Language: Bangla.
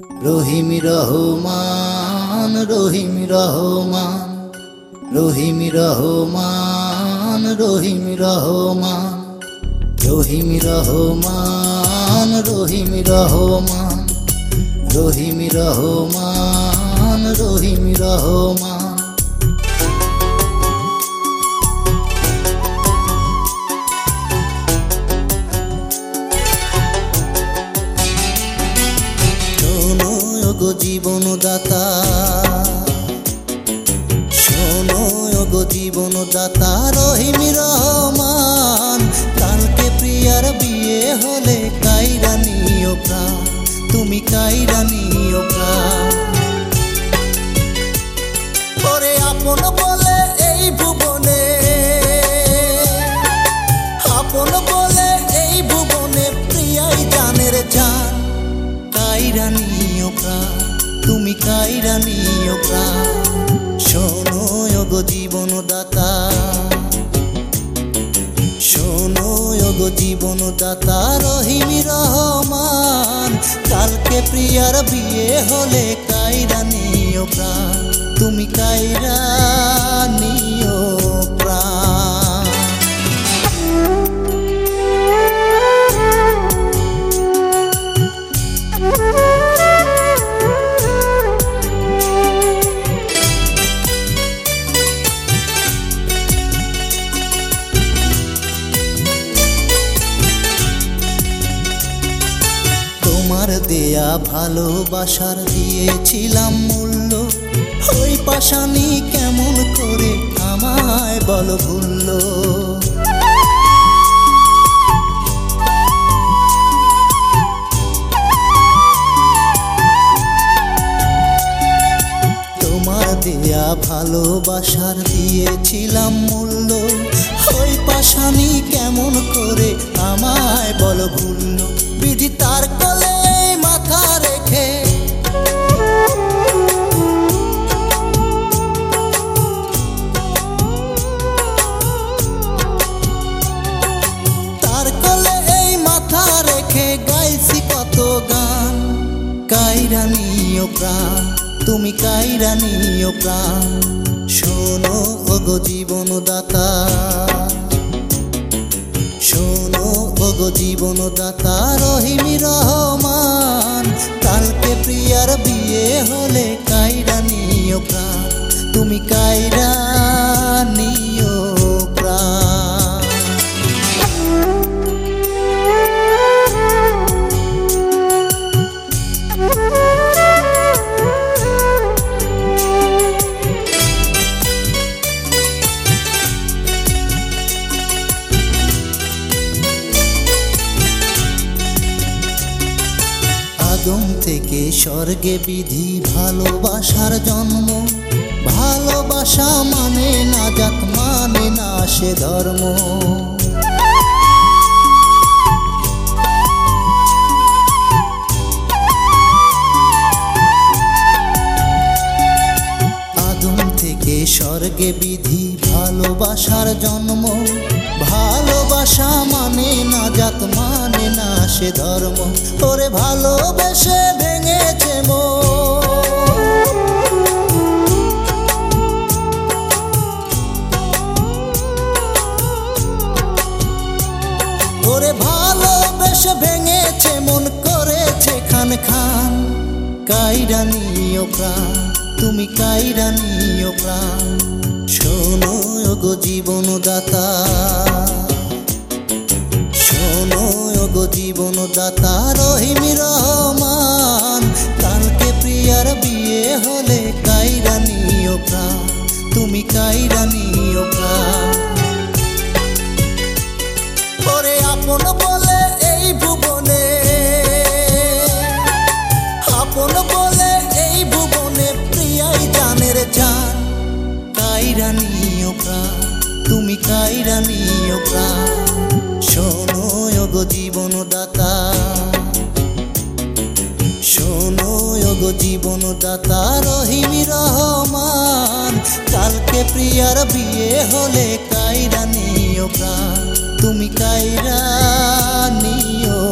রহিম রহমান রহিম রহমান রহিম রহমান রহিম রহমান রহিম রহমান রহিম রহমান রহিম রহমান রহিম রহমান গো জীবন দাতা শোনো গো জীবন দাতা রহিম রহমান কালকে প্রিয়ার বিয়ে হলে কাইরা নিও প্রাণ তুমি কাইরা নিও প্রাণ ওরে আপন বলে এই ভুবনে আপন বলে এই ভুবনে প্রিয়াই জানের জান কাইরা নিও প্রাণ তুমি কাইরা নিও প্রাণ শোনো গো জীবন দাতা শোনো গো জীবন দাতা রহিম রহমান কালকে প্রিয়ার বিয়ে হলে কাইরা নিও প্রাণ তুমি কাইরা নিও প্রাণ তোমার দেয়া ভালোবাসার দিয়েছিলাম মূল্য ওই পাশানি কেমন করে আমায় বল ভুলল তোমার দেয়া ভালোবাসার দিয়েছিলাম মূল্য ওই পাশানি কেমন করে আমায় বল ভুলল বিধি তার কোলে মাথা রেখে তার কোলে এই মাথা রেখে গাইছি কত গান কাইরা নিও প্রাণ তুমি কাইরা নিও প্রাণ শোনো গো জীবন দাতা শোনো গো জীবন দাতা রহিম রহমান কালকে প্রিয়ার বিয়ে হলে কাইরা নিও প্রাণ তুমি কাইরা নিও প্রাণ আদম থেকে স্বর্গে বিধি ভালোবাসার জন্ম ভালোবাসা মানে না জাত মানে না সে ধর্ম আদম থেকে স্বর্গে বিধি ভালোবাসার জন্ম ভালোবাসা মানে না জাত মানে না সে ধর্ম ওরে ভালোবেসে ভেঙেছে ওরে ভালোবেসে ভেঙেছে মন করেছে খান খান কাইরা নিও প্রাণ তুমি কাইরা নিও প্রাণ শোনো গো জীবন দাতা শোনো গো জীবন দাতা রহিম রহমান কালকে প্রিয়ার বিয়ে হলে কাইরা নিও প্রাণ তুমি কাইরা নিও প্রাণ ওরে আপন বলে এই ভুবনে আপন বলে এই ভুবনে প্রিয়াই জানের জান কাইরা নিও প্রাণ তুমি কাইরা নিও প্রাণ শোনো গো জীবন দাতা শোনো গো জীবন দাতা রহিম রহমান কালকে প্রিয়ার বিয়ে হলে কাইরা নিও প্রাণ তুমি কাইরা নিও